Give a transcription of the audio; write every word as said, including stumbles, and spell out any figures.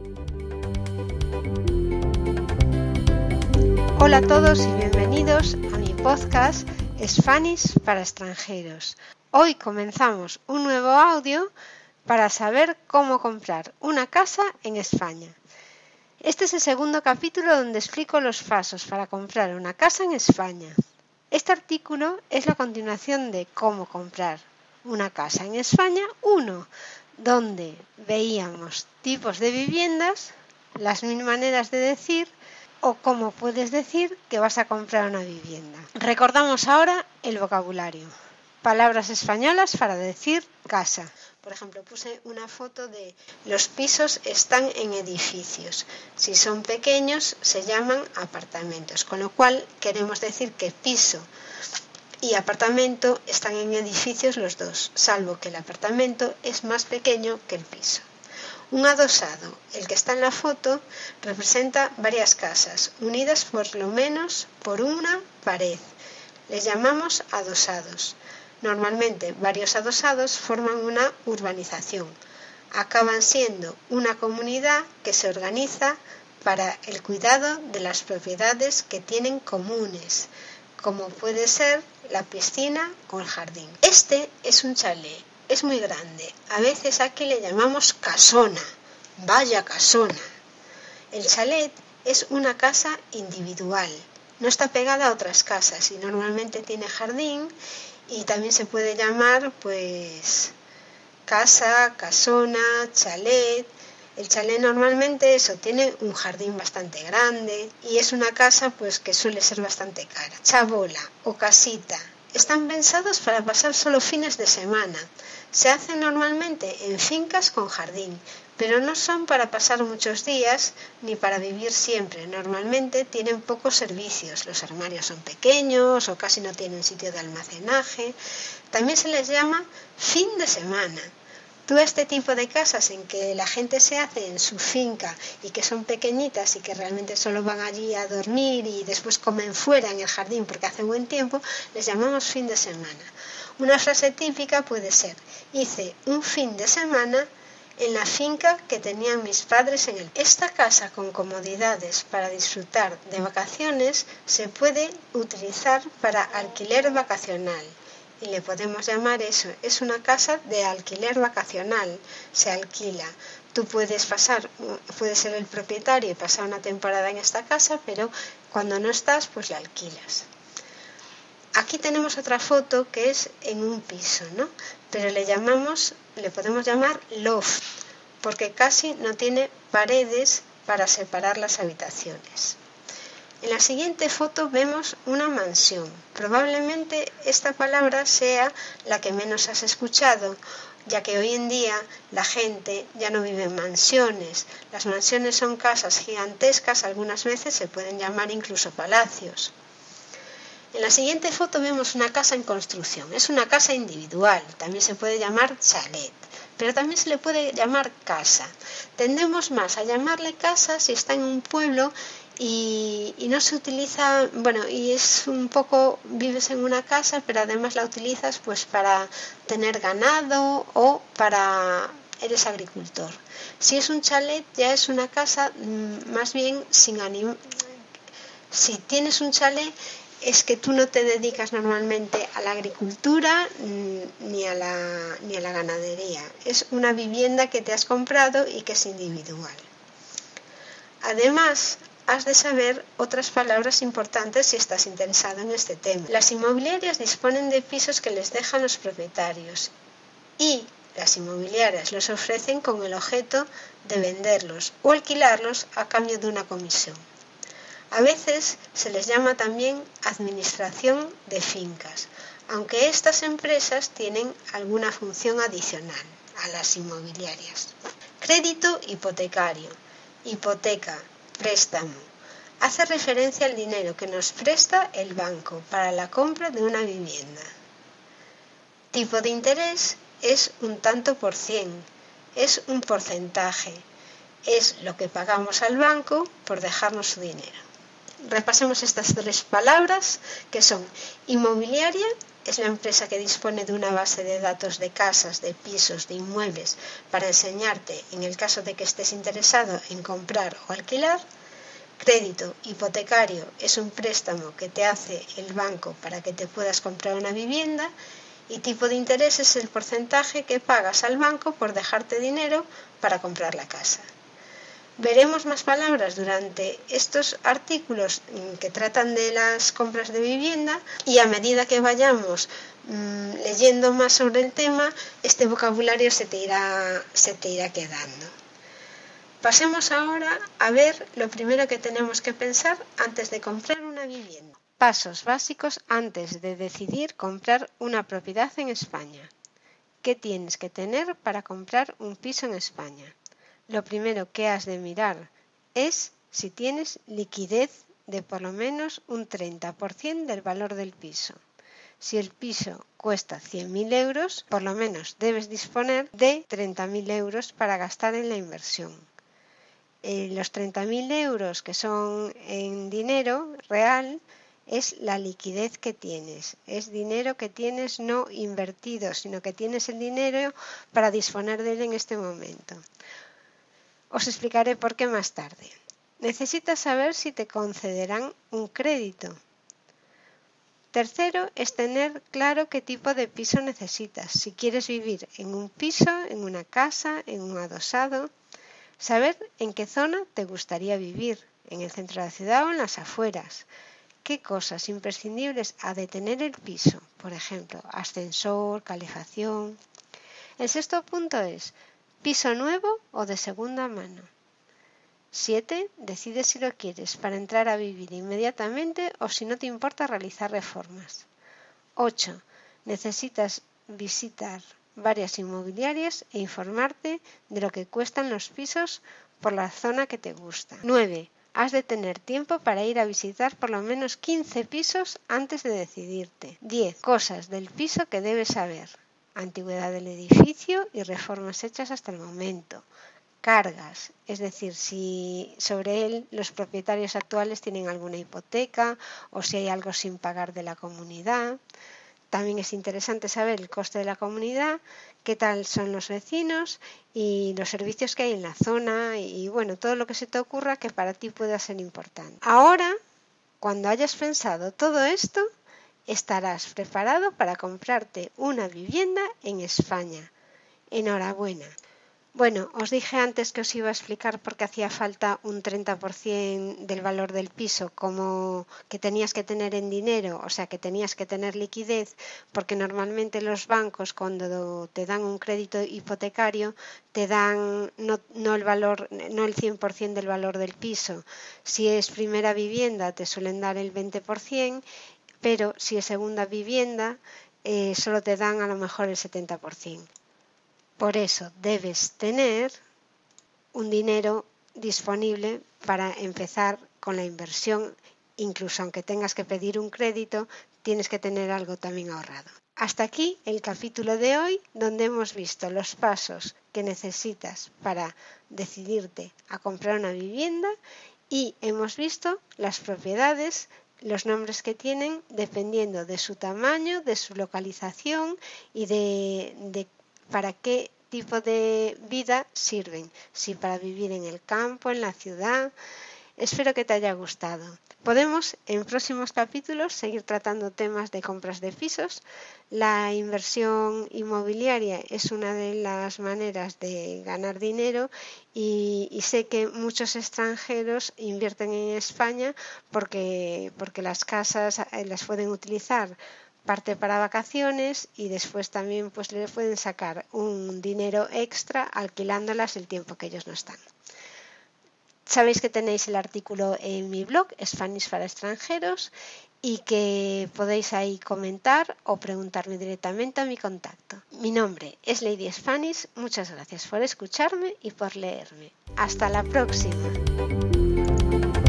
Hola a todos y bienvenidos a mi podcast Spanish para extranjeros. Hoy comenzamos un nuevo audio para saber cómo comprar una casa en España. Este es el segundo capítulo donde explico los pasos para comprar una casa en España. Este artículo es la continuación de cómo comprar una casa en España uno, donde veíamos tipos de viviendas, las mil maneras de decir o cómo puedes decir que vas a comprar una vivienda. Recordamos ahora el vocabulario. Palabras españolas para decir casa. Por ejemplo, puse una foto de los pisos están en edificios. Si son pequeños se llaman apartamentos, con lo cual queremos decir que piso y apartamento están en edificios los dos, salvo que el apartamento es más pequeño que el piso. Un adosado, el que está en la foto, representa varias casas, unidas por lo menos por una pared. Les llamamos adosados. Normalmente, varios adosados forman una urbanización. Acaban siendo una comunidad que se organiza para el cuidado de las propiedades que tienen comunes, como puede ser la piscina o el jardín. Este es un chalet. Es muy grande. A veces aquí le llamamos casona. Vaya casona. El chalet es una casa individual. No está pegada a otras casas y normalmente tiene jardín y también se puede llamar pues casa, casona, chalet. El chalet normalmente eso tiene un jardín bastante grande y es una casa pues que suele ser bastante cara. Chabola o casita. Están pensados para pasar solo fines de semana. Se hacen normalmente en fincas con jardín, pero no son para pasar muchos días ni para vivir siempre. Normalmente tienen pocos servicios. Los armarios son pequeños o casi no tienen sitio de almacenaje. También se les llama fin de semana. Tú este tipo de casas en que la gente se hace en su finca y que son pequeñitas y que realmente solo van allí a dormir y después comen fuera en el jardín porque hace buen tiempo, les llamamos fin de semana. Una frase típica puede ser: hice un fin de semana en la finca que tenían mis padres en el... Esta casa con comodidades para disfrutar de vacaciones se puede utilizar para alquiler vacacional. Y le podemos llamar eso, es una casa de alquiler vacacional, se alquila. Tú puedes pasar, puedes ser el propietario y pasar una temporada en esta casa, pero cuando no estás, pues la alquilas. Aquí tenemos otra foto que es en un piso, ¿no? Pero le llamamos, le podemos llamar loft, porque casi no tiene paredes para separar las habitaciones. En la siguiente foto vemos una mansión. Probablemente esta palabra sea la que menos has escuchado, ya que hoy en día la gente ya no vive en mansiones. Las mansiones son casas gigantescas, algunas veces se pueden llamar incluso palacios. En la siguiente foto vemos una casa en construcción. Es una casa individual, también se puede llamar chalet, pero también se le puede llamar casa. Tendemos más a llamarle casa si está en un pueblo y, y no se utiliza, bueno, y es un poco, vives en una casa, pero además la utilizas pues para tener ganado o para, eres agricultor. Si es un chalet ya es una casa más bien sin ánimo. Si tienes un chalet es que tú no te dedicas normalmente a la agricultura ni a la, ni a la ganadería. Es una vivienda que te has comprado y que es individual. Además, has de saber otras palabras importantes si estás interesado en este tema. Las inmobiliarias disponen de pisos que les dejan los propietarios y las inmobiliarias los ofrecen con el objeto de venderlos o alquilarlos a cambio de una comisión. A veces se les llama también administración de fincas, aunque estas empresas tienen alguna función adicional a las inmobiliarias. Crédito hipotecario, hipoteca, préstamo. Hace referencia al dinero que nos presta el banco para la compra de una vivienda. Tipo de interés es un tanto por cien, es un porcentaje, es lo que pagamos al banco por dejarnos su dinero. repasemos estas tres palabras que son: inmobiliaria, es la empresa que dispone de una base de datos de casas, de pisos, de inmuebles para enseñarte en el caso de que estés interesado en comprar o alquilar. Crédito hipotecario es un préstamo que te hace el banco para que te puedas comprar una vivienda. Y tipo de interés es el porcentaje que pagas al banco por dejarte dinero para comprar la casa. Veremos más palabras durante estos artículos que tratan de las compras de vivienda, y a medida que vayamos mmm, leyendo más sobre el tema, este vocabulario se te irá, se te irá quedando. Pasemos ahora a ver lo primero que tenemos que pensar antes de comprar una vivienda. Pasos básicos antes de decidir comprar una propiedad en España. ¿Qué tienes que tener para comprar un piso en España? Lo primero que has de mirar es si tienes liquidez de por lo menos un treinta por ciento del valor del piso. Si el piso cuesta cien mil euros, por lo menos debes disponer de treinta mil euros para gastar en la inversión. Eh, los treinta mil euros que son en dinero real es la liquidez que tienes, es dinero que tienes no invertido, sino que tienes el dinero para disponer de él en este momento. Os explicaré por qué más tarde. Necesitas saber si te concederán un crédito. Tercero es tener claro qué tipo de piso necesitas. Si quieres vivir en un piso, en una casa, en un adosado. Saber en qué zona te gustaría vivir, en el centro de la ciudad o en las afueras. ¿Qué cosas imprescindibles ha de tener el piso? Por ejemplo, ascensor, calefacción. El sexto punto es: ¿piso nuevo o de segunda mano? siete. Decide si lo quieres para entrar a vivir inmediatamente o si no te importa realizar reformas. ocho. Necesitas visitar varias inmobiliarias e informarte de lo que cuestan los pisos por la zona que te gusta. nueve. Has de tener tiempo para ir a visitar por lo menos quince pisos antes de decidirte. diez. Cosas del piso que debes saber. Antigüedad del edificio y reformas hechas hasta el momento. Cargas, es decir, si sobre él los propietarios actuales tienen alguna hipoteca o si hay algo sin pagar de la comunidad. También es interesante saber el coste de la comunidad, qué tal son los vecinos y los servicios que hay en la zona y, bueno, todo lo que se te ocurra que para ti pueda ser importante. Ahora, cuando hayas pensado todo esto, estarás preparado para comprarte una vivienda en España. Enhorabuena. Bueno, os dije antes que os iba a explicar por qué hacía falta un treinta por ciento del valor del piso, como que tenías que tener en dinero, o sea que tenías que tener liquidez, porque normalmente los bancos cuando te dan un crédito hipotecario te dan no, no el valor, no el cien por ciento del valor del piso. Si es primera vivienda te suelen dar el veinte por ciento, pero si es segunda vivienda eh, solo te dan a lo mejor el setenta por ciento. Por eso debes tener un dinero disponible para empezar con la inversión. Incluso aunque tengas que pedir un crédito, tienes que tener algo también ahorrado. Hasta aquí el capítulo de hoy, donde hemos visto los pasos que necesitas para decidirte a comprar una vivienda y hemos visto las propiedades, los nombres que tienen dependiendo de su tamaño, de su localización y de, de para qué tipo de vida sirven, si para vivir en el campo, en la ciudad. Espero que te haya gustado. Podemos en próximos capítulos seguir tratando temas de compras de pisos. La inversión inmobiliaria es una de las maneras de ganar dinero y, y sé que muchos extranjeros invierten en España porque, porque las casas las pueden utilizar parte para vacaciones y después también pues le pueden sacar un dinero extra alquilándolas el tiempo que ellos no están. Sabéis que tenéis el artículo en mi blog Spanish para extranjeros y que podéis ahí comentar o preguntarme directamente a mi contacto. Mi nombre es Lady Spanish, muchas gracias por escucharme y por leerme. Hasta la próxima.